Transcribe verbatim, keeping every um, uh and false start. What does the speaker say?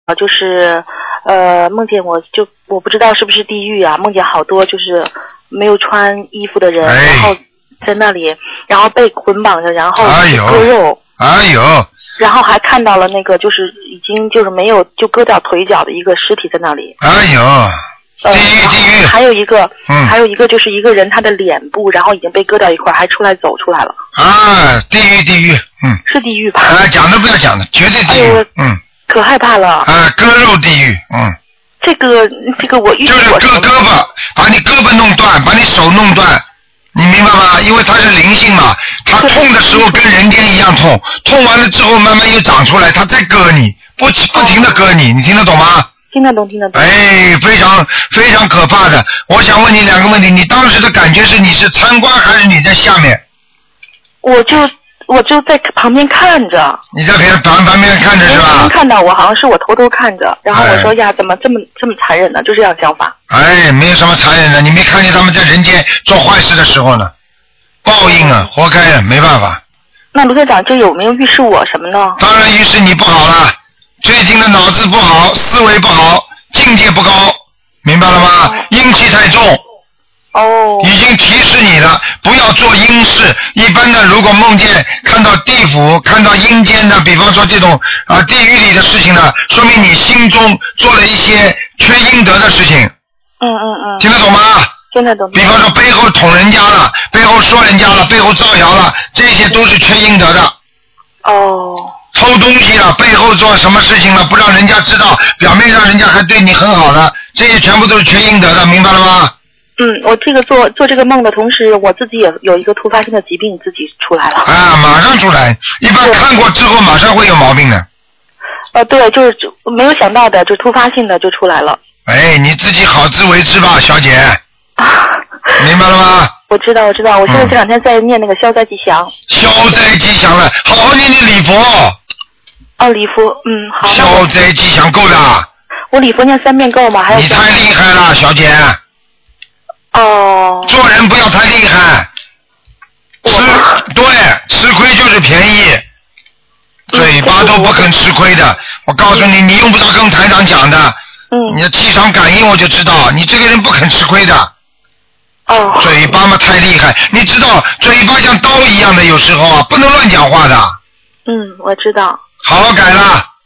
就是呃梦见我就我不知道是不是地狱啊，梦见好多就是没有穿衣服的人， 哎、 然后在那里，然后被捆绑着，然后哎呦割肉， 哎呦， 然后还看到了那个就是已经就是没有就割掉腿脚的一个尸体在那里。 哎呦， 呃、 地狱地狱。 还有一个， 嗯， 还有一个就是一个人他的脸部，然后已经被割掉一块，还出来走出来了。 啊，地狱地狱，嗯， 是地狱吧？ 啊，讲都不要讲的，绝对地狱， 哎、 嗯， 可害怕了。 啊，割肉地狱，嗯。 这个这个我遇就是割胳膊，把你胳膊弄断，把你手弄断，你明白吗？因为它是灵性嘛，它痛的时候跟人间一样痛，痛完了之后慢慢又长出来，它再割你，不不停的割你，你听得懂吗？ 听得懂，听得懂。 哎，非常非常可怕的。我想问你两个问题，你当时的感觉是你是参观还是你在下面？ 我就我就在旁边看着。 你在旁旁旁边看着是吧？ 旁边看到我，好像是我偷偷看着，然后我说、哎、呀，怎么这么这么残忍呢？就这样想法。 哎，没有什么残忍的，你没看见他们在人间做坏事的时候呢？报应啊，活该的，没办法。 那卢队长，这有没有预示我什么呢？ 当然预示你不好了，最近的脑子不好，思维不好，境界不高，明白了吗？哦、阴气太重。 哦。 已经提示你了，不要做阴事。一般的，如果梦见看到地府、看到阴间的，比方说这种啊地狱里的事情呢，说明你心中做了一些缺阴德的事情。 嗯嗯嗯。 听得懂吗？ 听得懂。 比方说背后捅人家了，背后说人家了，背后造谣了，这些都是缺阴德的。 哦。 偷东西了，背后做什么事情了，不让人家知道，表面上人家还对你很好了，这些全部都是缺阴德的，明白了吗？ 嗯，我这个做做这个梦的同时，我自己也有一个突发性的疾病自己出来了。 啊，马上出来，一般看过之后马上会有毛病的。 呃，对，就是没有想到的，就突发性的就出来了。 哎，你自己好自为之吧，小姐。啊。明白了吗？ 我知道，我知道，我现在这两天在念那个消灾吉祥。 消灾吉祥了，好好念念礼佛。 哦，礼佛，嗯，好。 消灾吉祥够的。 我礼佛念三遍够吗？还有。 你太厉害了，小姐。 哦。 做人不要太厉害，吃对吃亏就是便宜，嘴巴都不肯吃亏的。我告诉你，你用不着跟台长讲的， 嗯， 你的气场感应我就知道，你这个人不肯吃亏的。 哦。 嘴巴嘛太厉害，你知道嘴巴像刀一样的，有时候啊不能乱讲话的。 嗯，我知道。 好好改了。